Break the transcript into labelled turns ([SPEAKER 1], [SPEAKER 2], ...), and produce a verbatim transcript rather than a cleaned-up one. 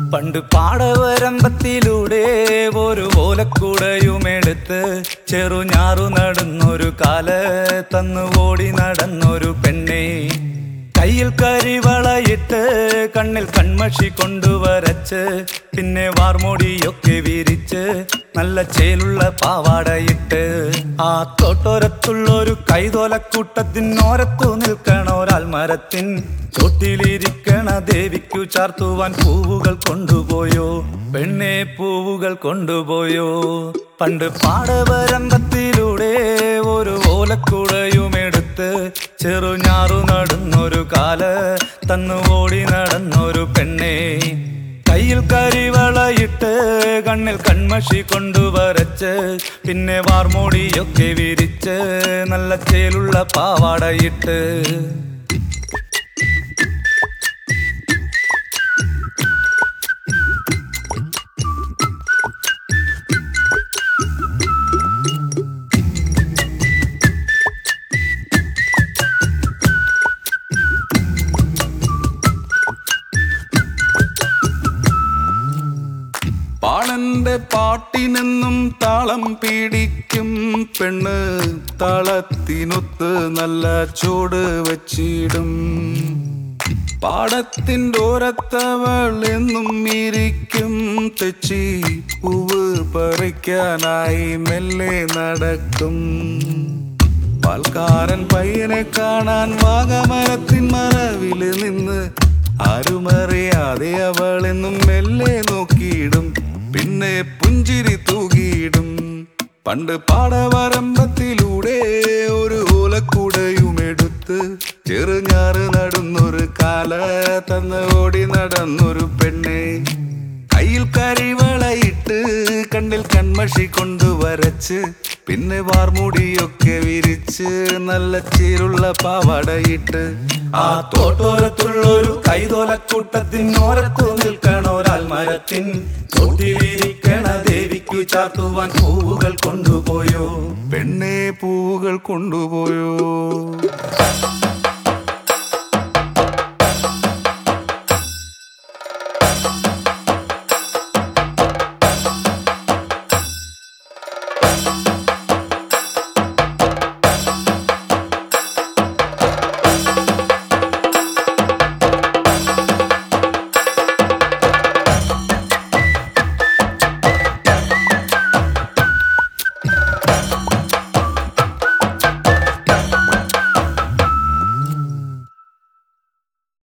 [SPEAKER 1] പണ്ട് പാടവരമ്പത്തിലൂടെ ഒരു ഓലക്കുടയുമെടുത്ത് ചെറുഞാറു നടന്നൊരു കാല് തന്നു ഓടി നടന്നൊരു പെണ്ണെ. കയ്യിൽ കരിവളയിട്ട് കണ്ണിൽ കൺമഷി കൊണ്ടുവരച്ച് പിന്നെ വാർമോടിയൊക്കെ വിരിച്ച് നല്ല ചേലുള്ള പാവാടയിട്ട് ആ തോട്ടോരത്തുള്ളൊരു കൈതോലക്കൂട്ടത്തിനോരത്തു നിൽക്കണ ഒരാൾ മരത്തിൻ ചോട്ടിലിരിക്കണ ദേവിക്കു ചാർത്തുവാൻ പൂവുകൾ കൊണ്ടുപോയോ പെണ്ണെ, പൂവുകൾ കൊണ്ടുപോയോ. പണ്ട് പാടവരമ്പത്തിലൂടെ ഒരു ഓലക്കുടയുമെടുത്ത് ചെറുഞാറു നടന്നൊരു കാല് തന്നു ഓടി നടന്നൊരു പെണ്ണെ. കയ്യിൽ കരിവളയിട്ട് കണ്ണിൽ കൺമഷി കൊണ്ടുവരച്ച് പിന്നെ വാർമോടിയൊക്കെ വിരിച്ച് നല്ല ചേലുള്ള പാവാടയിട്ട്
[SPEAKER 2] പാളന്റെ പാട്ടിനെന്നും താളം പിടിക്കും പെണ്ണ്, താളത്തിനൊത്ത് നല്ല ചൂട് വച്ചിടും. പാടത്തിൻ്റെ ഓരത്തവൾ എന്നും ഇരിക്കും തെച്ചി പൂവ് പറിക്കാനായി മെല്ലെ നടക്കും. പാൽക്കാരൻ പയ്യനെ കാണാൻ വാഗമരത്തിൻ മറവില് നിന്ന് ആരുമറിയാതെ അവളെന്നും മെല്ലെ നോക്കിയിടും, പിന്നെ പുഞ്ചിരി തൂകിയിടും. പണ്ട് പാടവരമ്പത്തിലൂടെ ഒരു ഓലക്കുടയുമെടുത്ത് ചെറുഞാറ് നടന്നൊരു കാല തന്ന് ഓടി നടന്നൊരു പെണ്ണെ. കയ്യിൽ കരിവളയിട്ട് കണ്ണിൽ കൺമഷി കൊണ്ടുവരച്ച് പിന്നെ വാർമുടിയൊക്കെ വിരിച്ച് നല്ല ചേരുള്ള പാവാടയിട്ട്
[SPEAKER 1] ആ തോട്ടോരത്തുള്ളൊരു കൈതോലക്കൂട്ടത്തിനോരത്തു നിൽക്കണ ഒരാൾ മരത്തിൻ ചോട്ടിലിരിക്കണ ദേവിക്കു ചാർത്തുവാൻ പൂവുകൾ കൊണ്ടുപോയോ
[SPEAKER 2] പെണ്ണെ, പൂവുകൾ കൊണ്ടുപോയോ.